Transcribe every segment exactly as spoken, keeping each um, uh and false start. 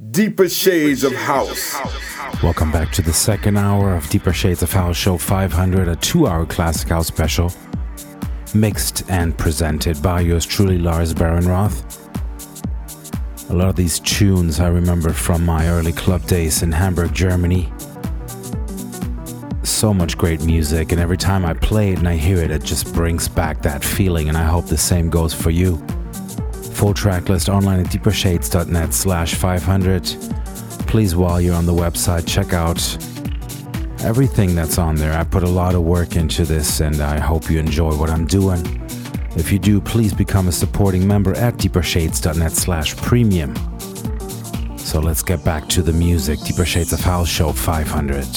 Deeper Shades of House. Welcome back to the second hour of Deeper Shades of House Show five hundred, a two-hour Classic House special, mixed and presented by yours truly, Lars Barenroth. A lot of these tunes I remember from my early club days in Hamburg, Germany. So much great music, and every time I play it and I hear it, it just brings back that feeling, and I hope the same goes for you. Full track list online at deepershades.net slash 500. Please, while you're on the website, check out everything that's on there. I put a lot of work into this, and I hope you enjoy what I'm doing. If you do, please become a supporting member at deepershades.net slash premium. So let's get back to the music. Deeper Shades of House Show five hundred.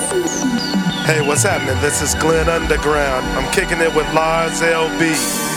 Hey, what's happening? This is Glenn Underground. I'm kicking it with Lars L B.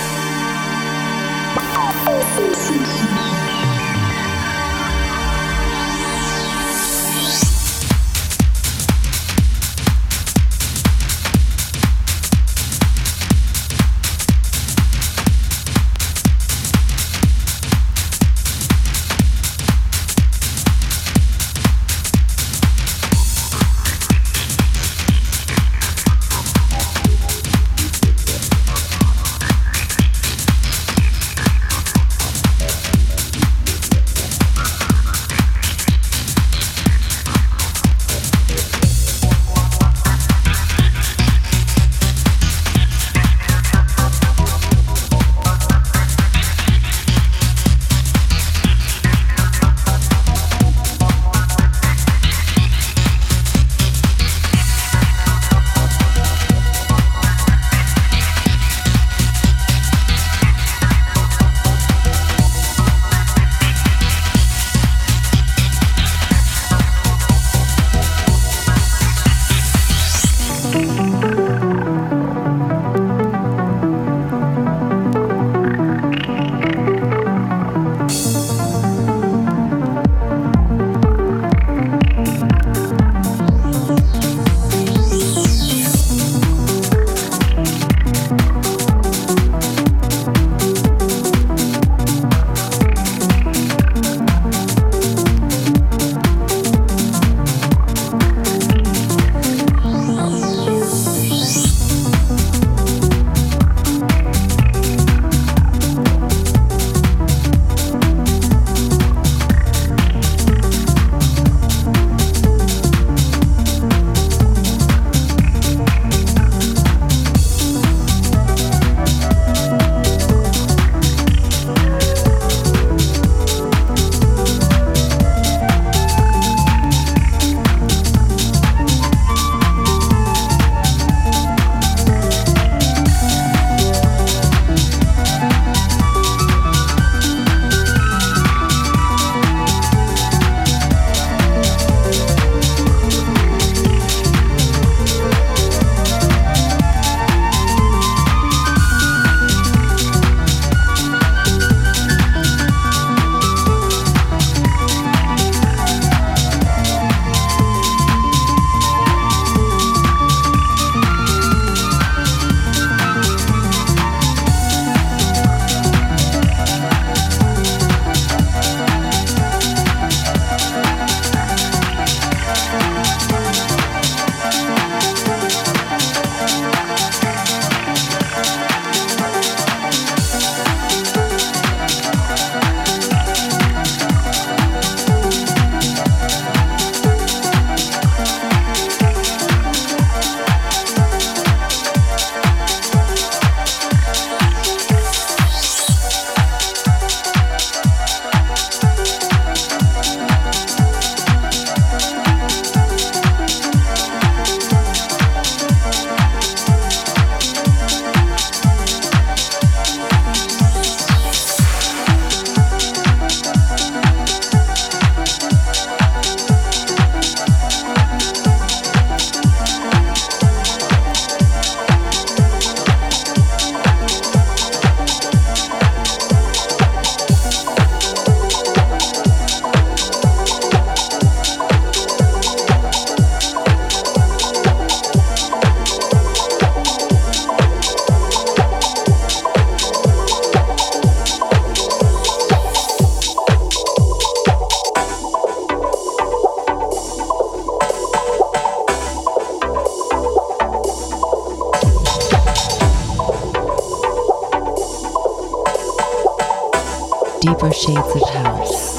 Deeper Shades of House.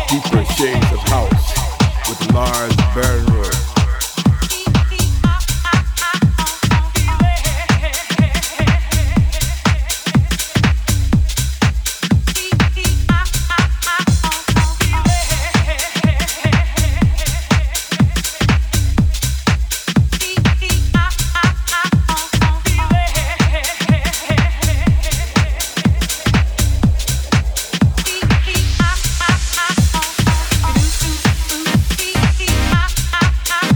Deeper Shades of House with Lars Bernroyd. I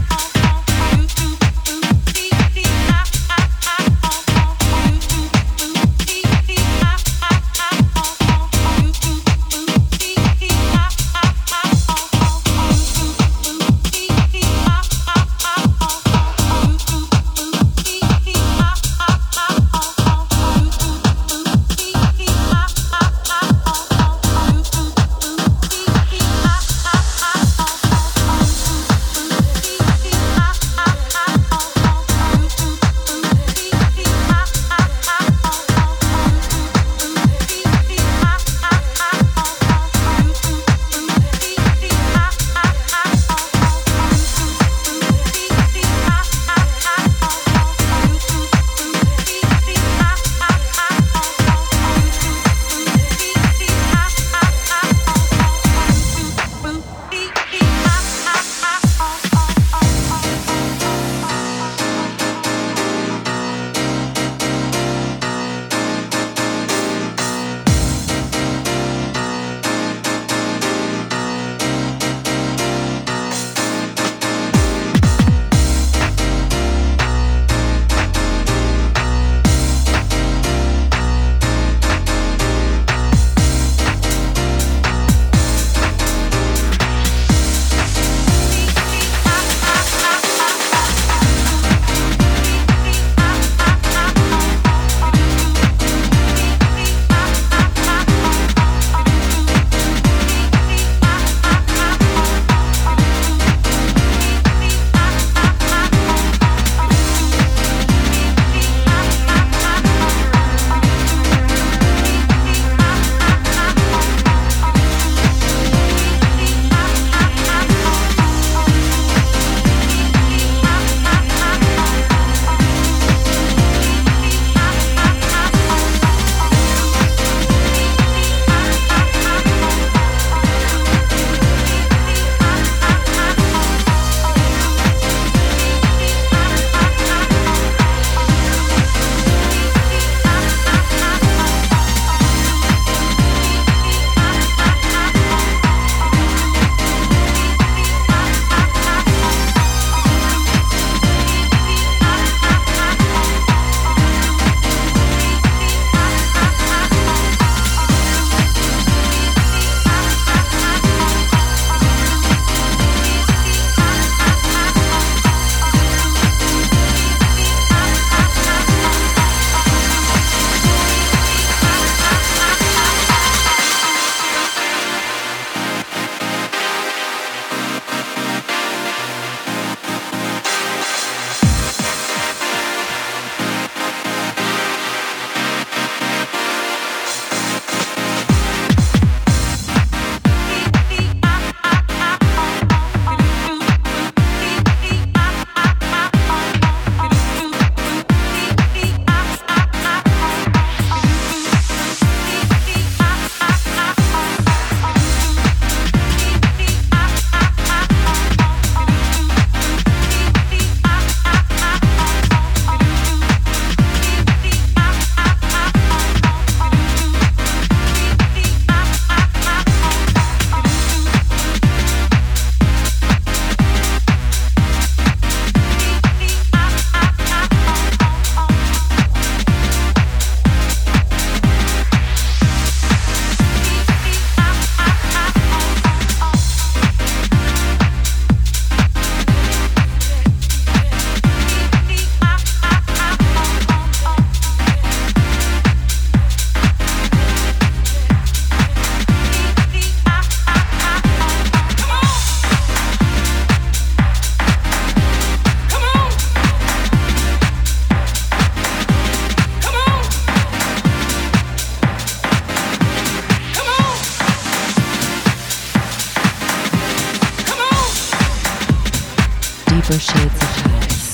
Deeper Shades of House.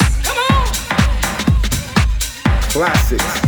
Classics.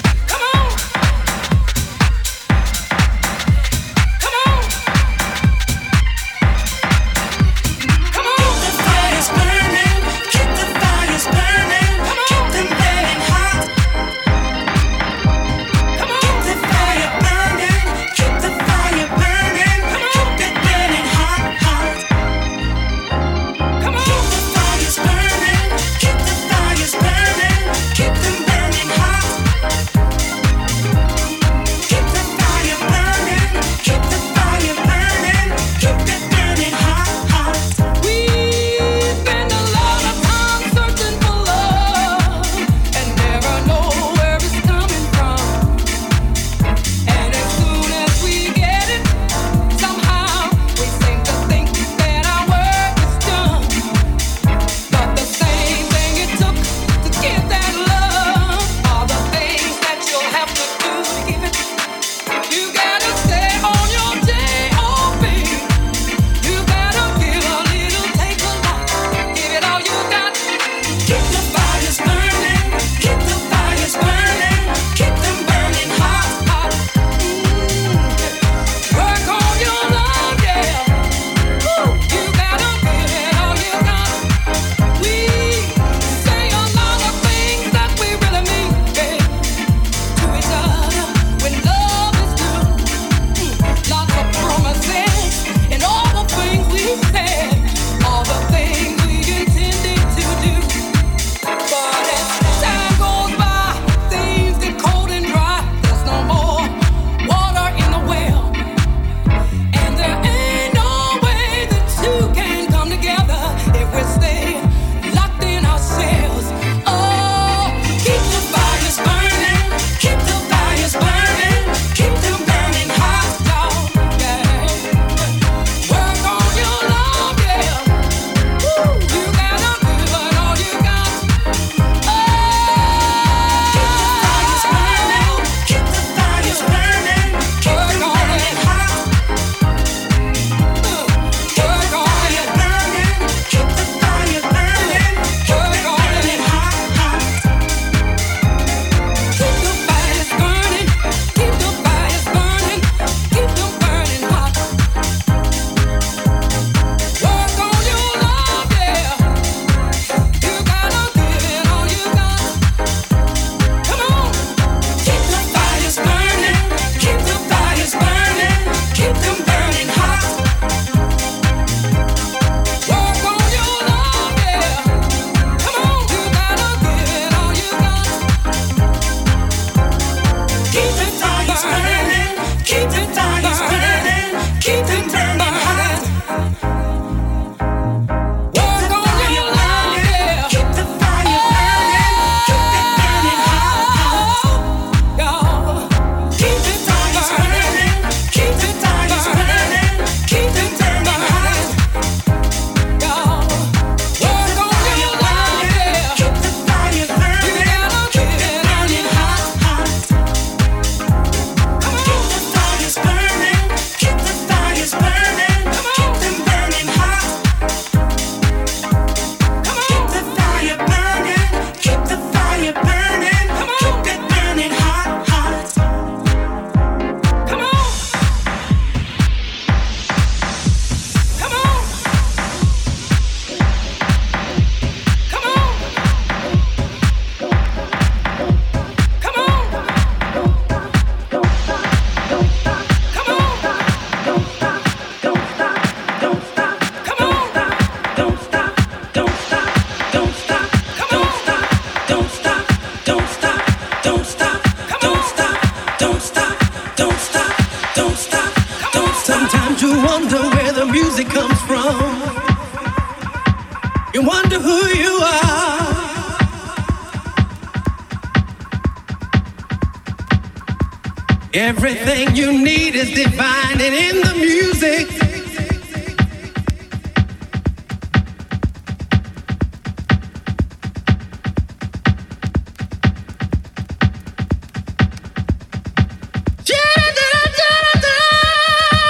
Everything you need is divine and in the music.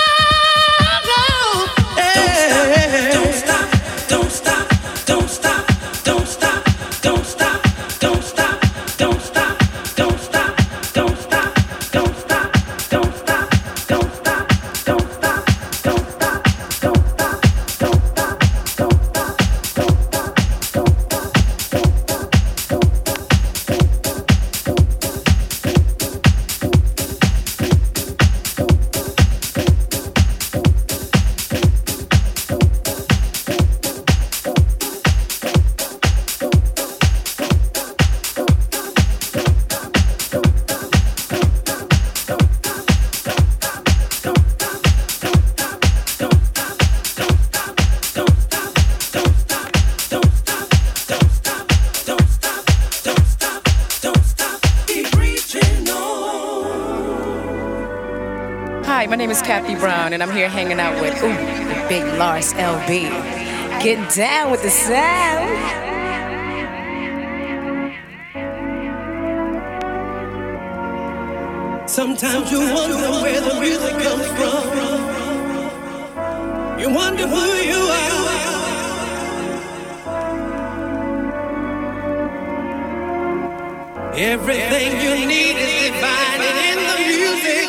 Don't stop, don't stop, don't stop, don't stop. name is Kathy Brown, and I'm here hanging out with ooh, the big Lars L B. Getting down with the sound. Sometimes you wonder where the music comes from. You wonder who you are. Everything you need is divided in the music.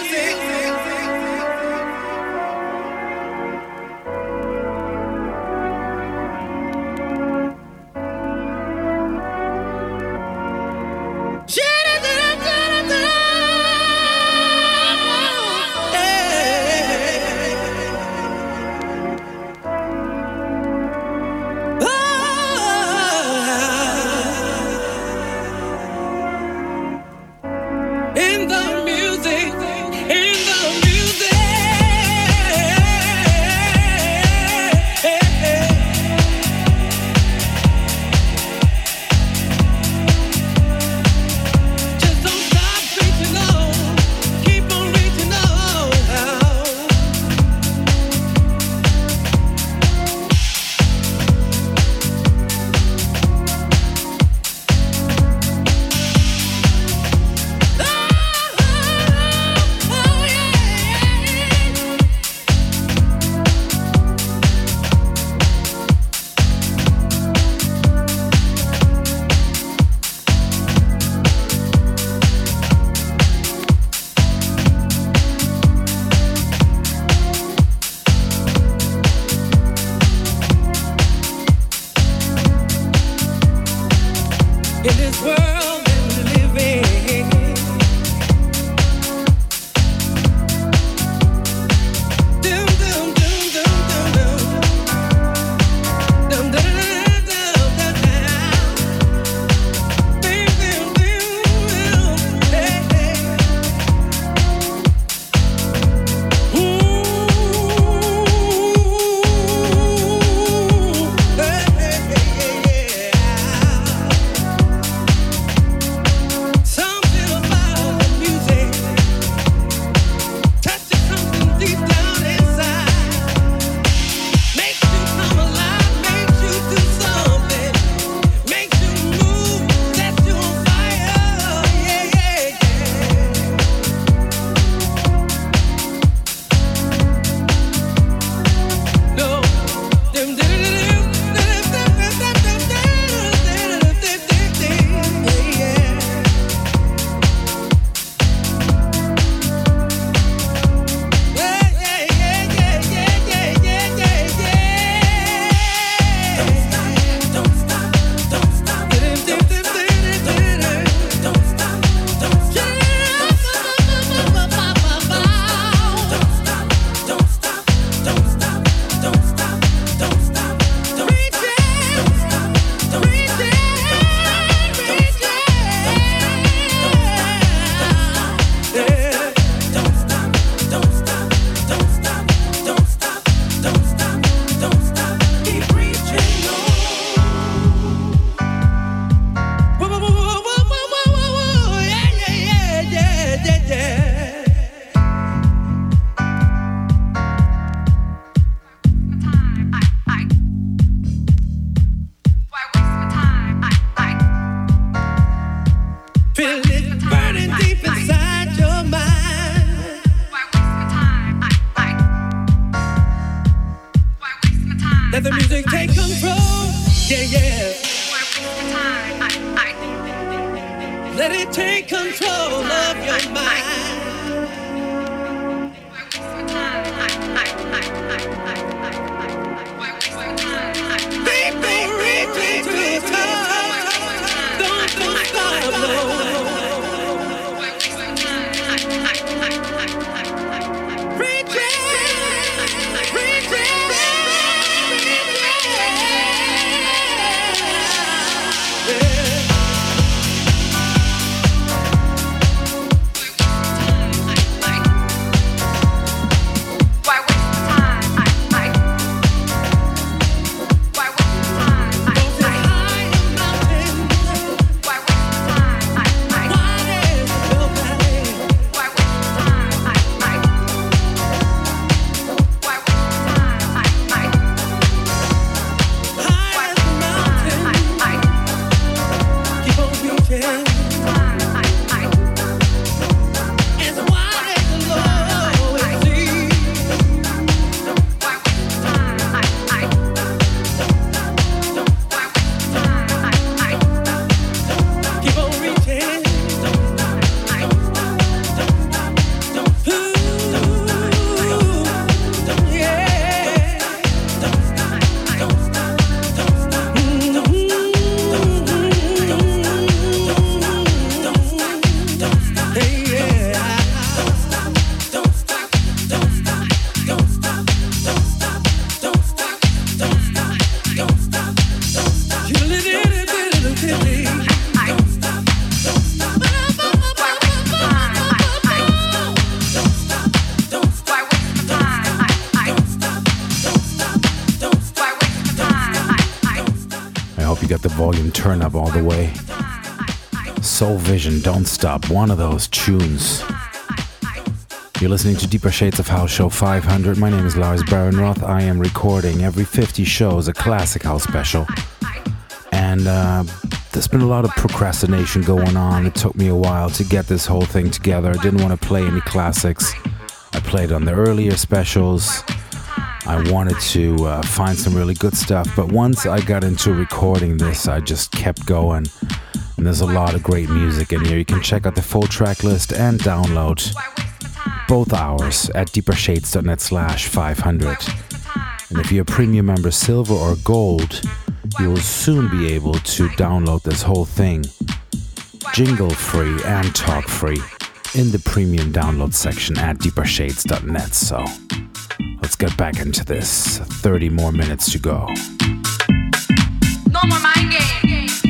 you got the volume turned up all the way. Soul Vision, Don't Stop, one of those tunes. You're listening to Deeper Shades of House Show five hundred. My name is Lars Barenroth. I am recording every fifty shows a classic house special. And uh, there's been a lot of procrastination going on. It took me a while to get this whole thing together. I didn't want to play any classics. I played on the earlier specials. I wanted to uh, find some really good stuff. But once I got into recording this, I just kept going. And there's a lot of great music in here. You can check out the full track list and download both hours at deepershades.net slash 500. And if you're a premium member silver or gold, you will soon be able to download this whole thing jingle free and talk free in the premium download section at deepershades dot net. So let's get back into this. thirty more minutes to go. No more mind games.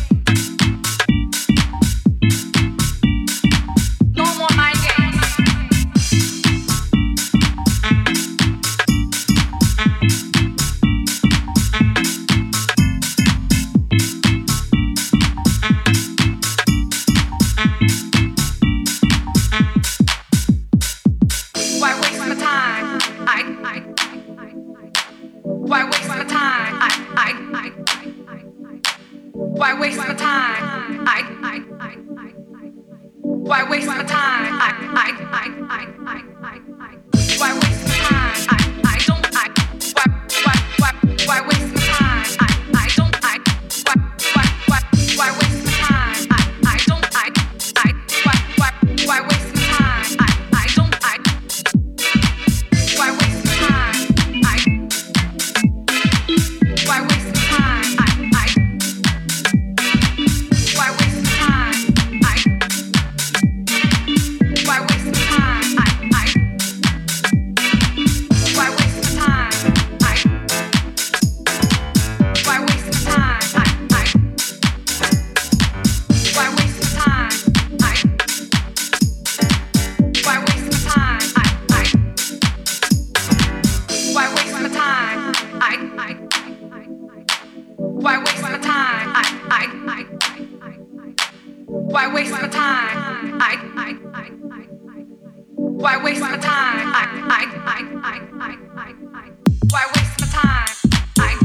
No more mind games. Why waste my time? I, I, why waste my time? I, I, I, why waste my time? I, I, I, why waste my time? I, I, I, I, I, why waste my time? I, I don't. I, why, why, why, why waste my time? I, I don't. I, why, why, why, why waste my time? I, I don't. I, I, why, why, why waste my time? I, I don't. I, why waste my time? I, why waste my time? I, I, why waste my time? I, why waste my time? I, I, why waste my time? I, why waste my time? I, I, why waste my time? I, why waste my time? I, I, why waste my time? I, I, why waste my time? I, I, why waste my time? I, I, why waste my time? I, I, why waste my time? I,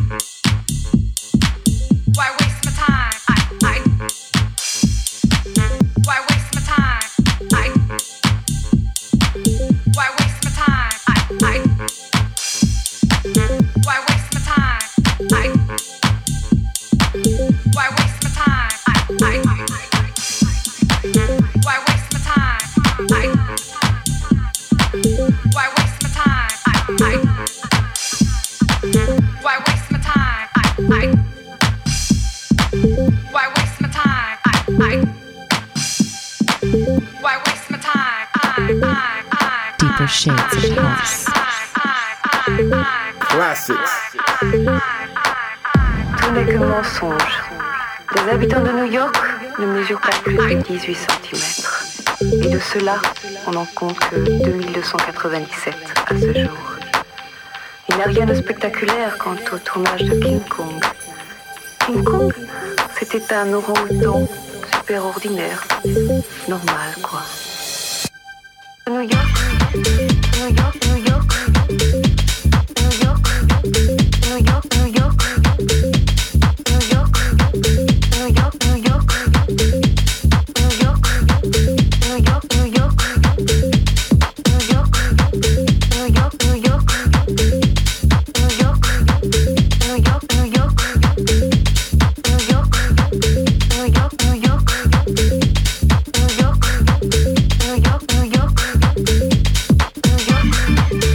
why waste my time? I, I, why waste my time? I, why waste my time? I, I, why waste my time? I, why waste my time? I, I, why waste my time? I, why waste my time? I, I, why waste my time? I, I, why waste my time? I, I, why waste my time? I, I, I, Deeper Shades of House. Classics. Tout n'est que mensonge. Les habitants de New York ne mesurent pas plus de dix-huit centimètres. Et de cela, on n'en compte que deux mille deux cent quatre-vingt-dix-sept à ce jour. Il n'y a rien de spectaculaire quant au tournage de King Kong. King Kong, c'était un orang-outan super ordinaire. Normal, quoi. New York, New York, New York, New York, New York, New York. New York,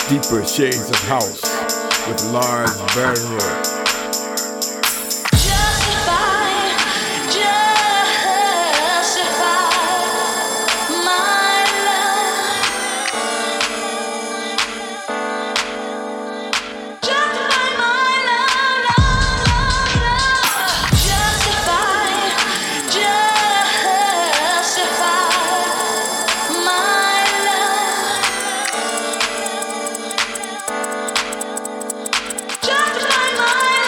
Deeper Shades of House with Lars Bernroyd. Justify my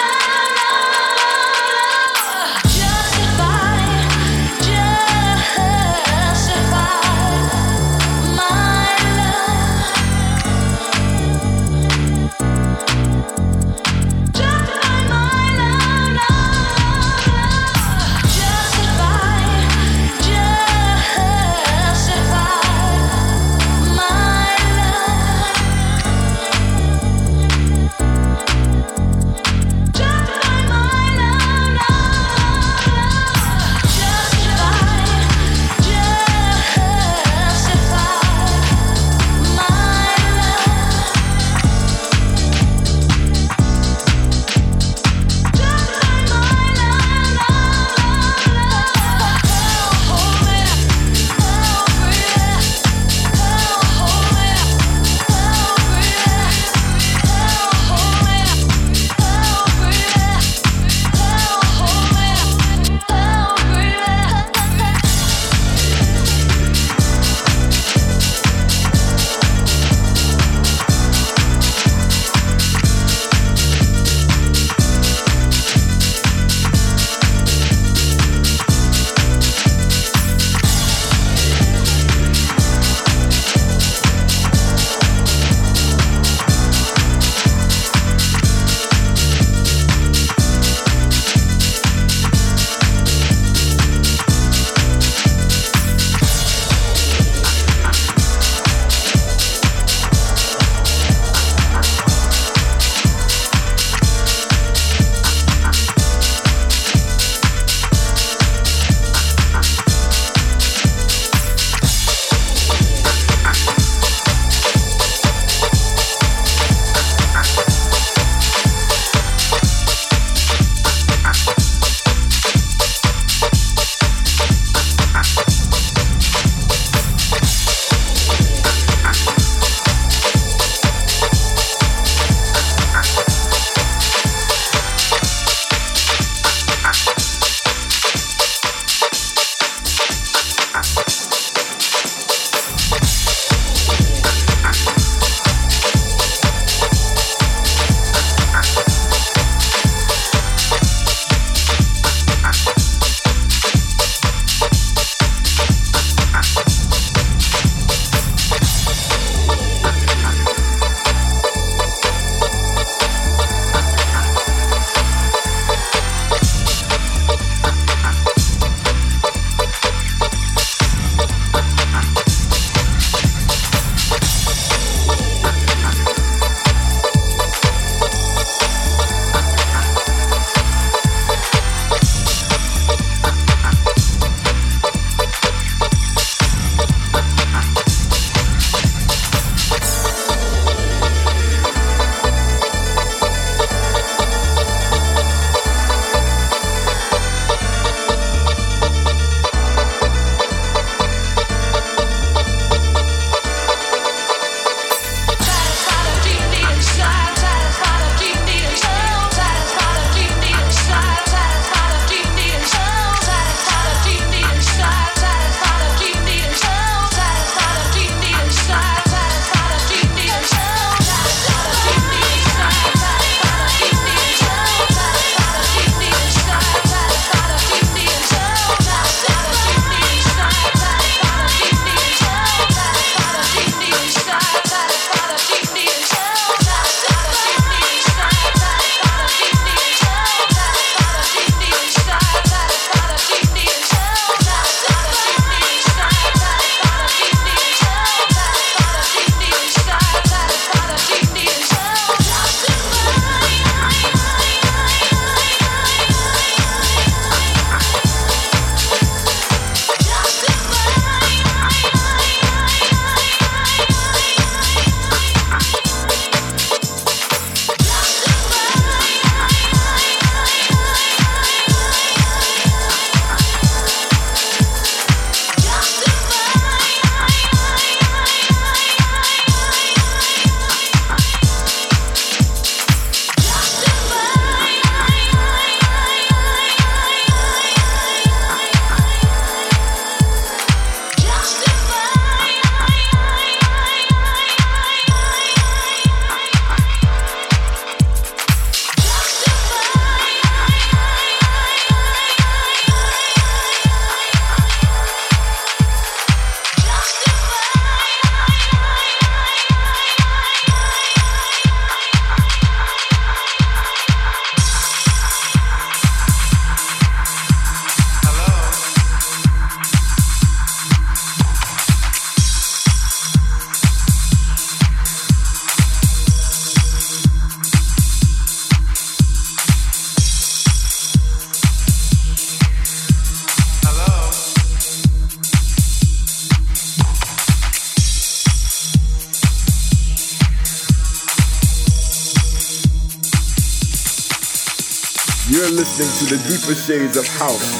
You're listening to the deeper shades of house.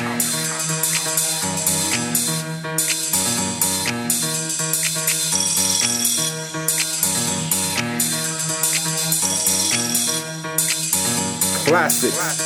Classics.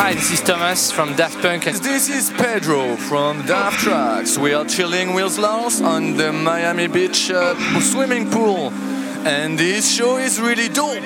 Hi, this is Thomas from Daft Punk. This is Pedro from Daft Tracks. We are chilling with Lars on the Miami Beach uh, swimming pool. And this show is really dope.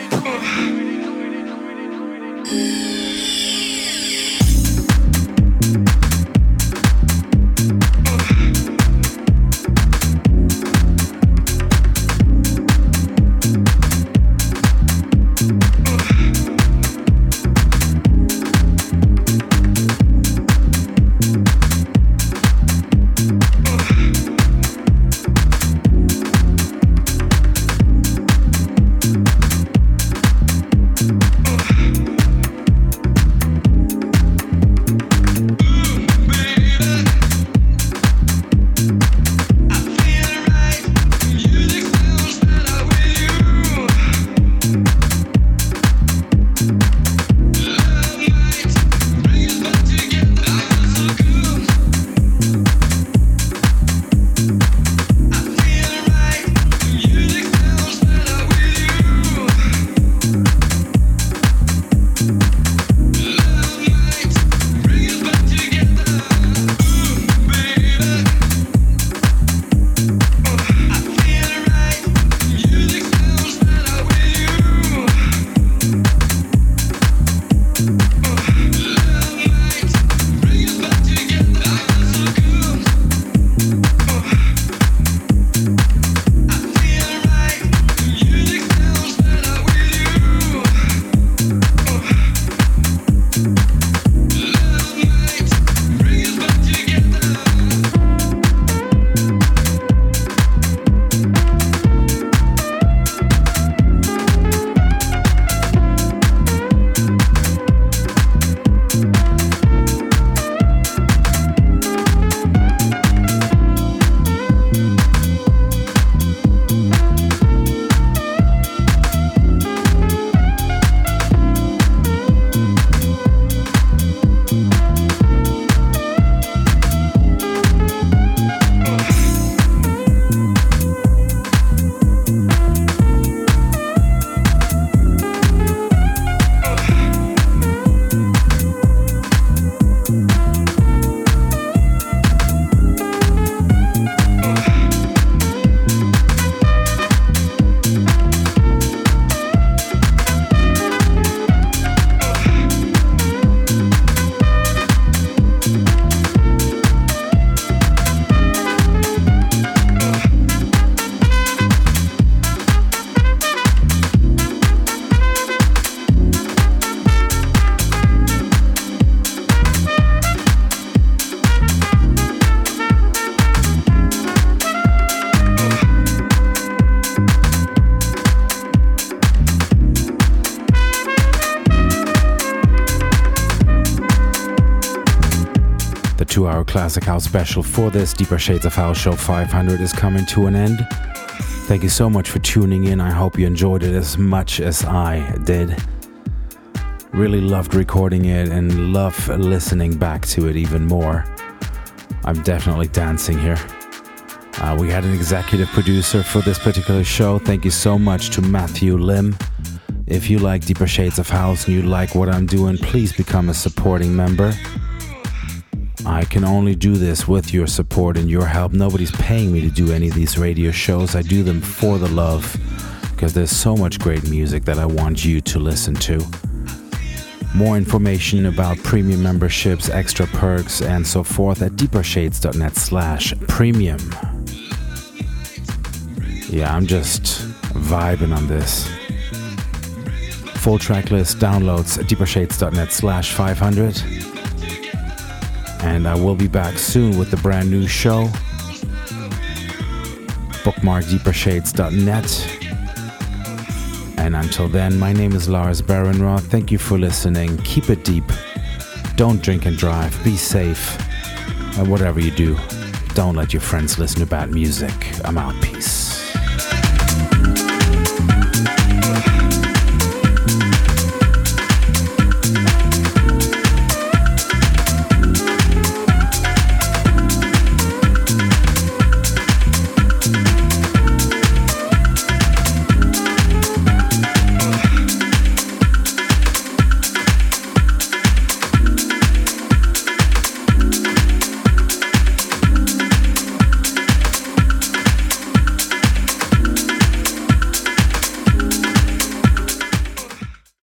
two-hour Classic House special for this Deeper Shades of House Show five hundred is coming to an end. Thank you so much for tuning in. I hope you enjoyed it as much as I did. Really loved recording it and love listening back to it even more. I'm definitely dancing here. Uh, we had an executive producer for this particular show. Thank you so much to Matthew Lim. If you like Deeper Shades of House and you like what I'm doing, please become a supporting member. I can only do this with your support and your help. Nobody's paying me to do any of these radio shows. I do them for the love, because there's so much great music that I want you to listen to. More information about premium memberships, extra perks, and so forth at deepershades.net slash premium. Yeah, I'm just vibing on this. Full track list downloads at deepershades.net slash 500. And I will be back soon with the brand new show. Bookmark deepershades dot net. And until then, my name is Lars Barenroth. Thank you for listening. Keep it deep. Don't drink and drive. Be safe. And whatever you do, don't let your friends listen to bad music. I'm out. Peace.